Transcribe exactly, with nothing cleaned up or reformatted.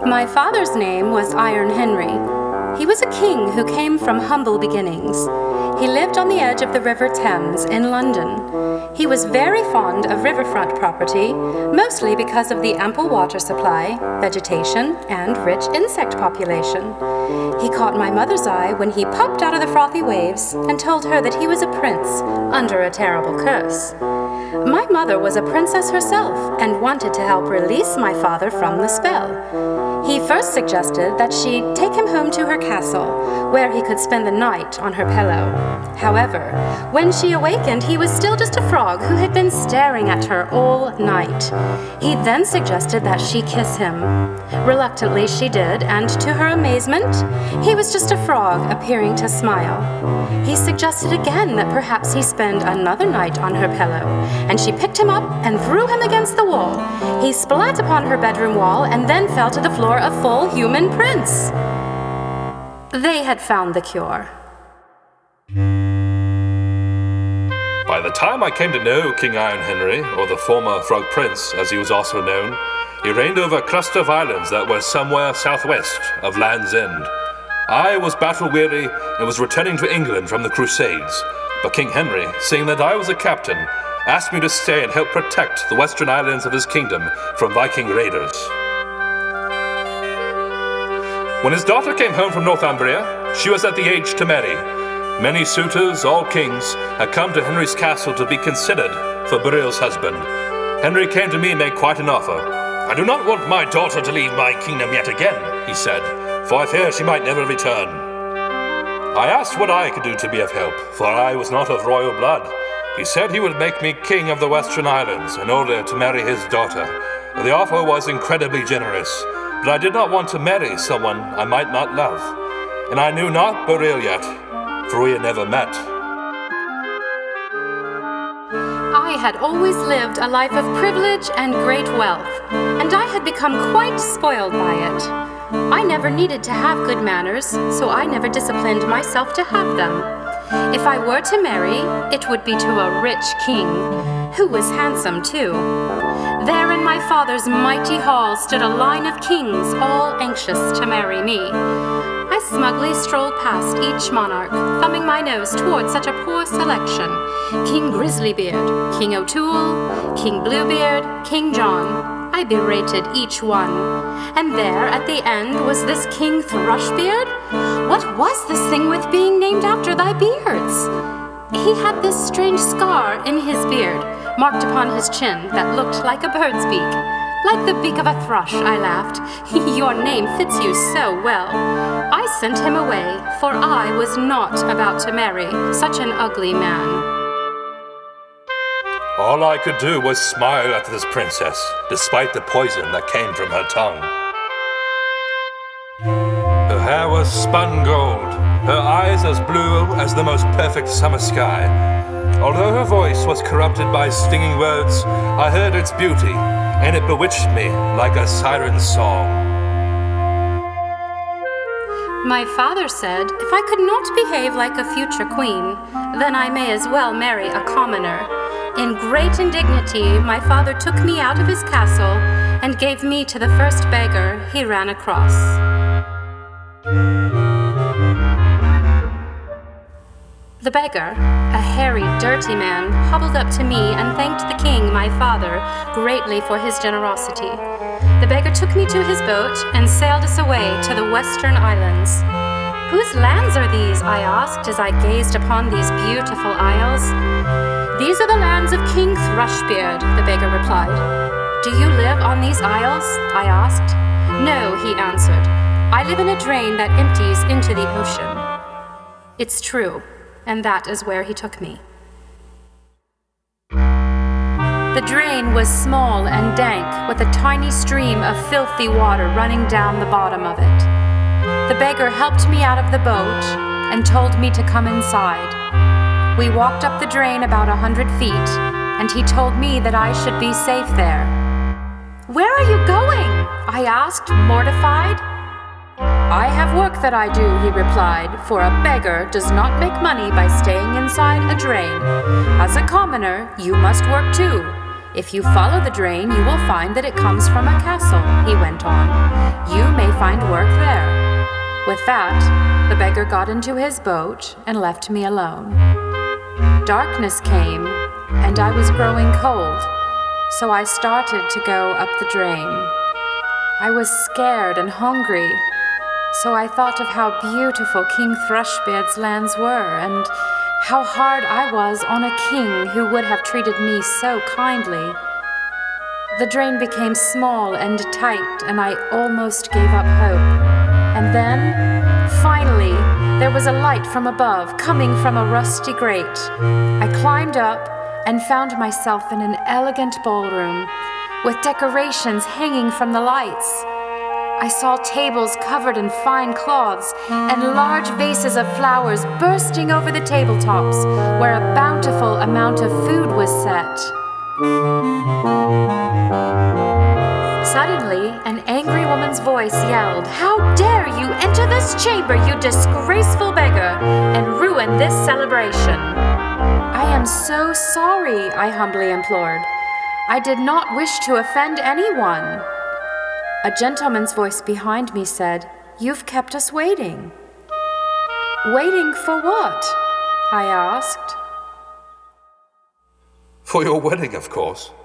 My father's name was Iron Henry. He was a king who came from humble beginnings. He lived on the edge of the River Thames in London. He was very fond of riverfront property, mostly because of the ample water supply, vegetation, and rich insect population. He caught my mother's eye when he popped out of the frothy waves and told her that he was a prince under a terrible curse. My mother was a princess herself and wanted to help release my father from the spell. He first suggested that she take him home to her castle, where he could spend the night on her pillow. However, when she awakened, he was still just a frog who had been staring at her all night. He then suggested that she kiss him. Reluctantly, she did, and to her amazement, he was just a frog appearing to smile. He suggested again that perhaps he spend another night on her pillow, and she picked him up and threw him against the wall. He splat upon her bedroom wall and then fell to the floor a full human prince. They had found the cure. By the time I came to know King Iron Henry, or the former Frog Prince, as he was also known, he reigned over a cluster of islands that were somewhere southwest of Land's End. I was battle-weary and was returning to England from the Crusades, but King Henry, seeing that I was a captain, asked me to stay and help protect the western islands of his kingdom from Viking raiders. When his daughter came home from Northumbria, she was at the age to marry. Many suitors, all kings, had come to Henry's castle to be considered for Burial's husband. Henry came to me and made quite an offer. "I do not want my daughter to leave my kingdom yet again," he said, "for I fear she might never return." I asked what I could do to be of help, for I was not of royal blood. He said he would make me king of the Western Islands in order to marry his daughter. The offer was incredibly generous, but I did not want to marry someone I might not love, and I knew not Burial yet, for we had never met. I had always lived a life of privilege and great wealth, and I had become quite spoiled by it. I never needed to have good manners, so I never disciplined myself to have them. If I were to marry, it would be to a rich king, who was handsome too. There in my father's mighty hall stood a line of kings, all anxious to marry me. I smugly strolled past each monarch, thumbing my nose toward such a poor selection. King Grizzlybeard, King O'Toole, King Bluebeard, King John. I berated each one. And there, at the end, was this King Thrushbeard? What was this thing with being named after thy beards? He had this strange scar in his beard, marked upon his chin, that looked like a bird's beak. Like the beak of a thrush, I laughed. Your name fits you so well. I sent him away, for I was not about to marry such an ugly man. All I could do was smile at this princess, despite the poison that came from her tongue. Her hair was spun gold, her eyes as blue as the most perfect summer sky. Although her voice was corrupted by stinging words, I heard its beauty, and it bewitched me like a siren's song. My father said if I could not behave like a future queen, then I may as well marry a commoner. In great indignity, my father took me out of his castle and gave me to the first beggar he ran across. The beggar, a hairy, dirty man, hobbled up to me and thanked the king, my father, greatly for his generosity. The beggar took me to his boat and sailed us away to the Western Islands. "Whose lands are these?" I asked as I gazed upon these beautiful isles. "These are the lands of King Thrushbeard," the beggar replied. "Do you live on these isles?" I asked. "No," he answered. "I live in a drain that empties into the ocean." It's true, and that is where he took me. The drain was small and dank, with a tiny stream of filthy water running down the bottom of it. The beggar helped me out of the boat and told me to come inside. We walked up the drain about a hundred feet, and he told me that I should be safe there. "Where are you going?" I asked, mortified. "I have work that I do," he replied, "for a beggar does not make money by staying inside a drain. As a commoner, you must work too. If you follow the drain, you will find that it comes from a castle, he went on. You may find work there. With that, the beggar got into his boat and left me alone. Darkness came, and I was growing cold, so I started to go up the drain. I was scared and hungry, so I thought of how beautiful King Thrushbeard's lands were, and how hard I was on a king who would have treated me so kindly. The drain became small and tight, and I almost gave up hope. And then, finally, there was a light from above, coming from a rusty grate. I climbed up and found myself in an elegant ballroom, with decorations hanging from the lights. I saw tables covered in fine cloths and large vases of flowers bursting over the tabletops, where a bountiful amount of food was set. Suddenly, an angry woman's voice yelled, "How dare you enter this chamber, you disgraceful beggar, and ruin this celebration?" "I am so sorry," I humbly implored. "I did not wish to offend anyone." A gentleman's voice behind me said, "You've kept us waiting." "Waiting for what?" I asked. For your wedding, of course.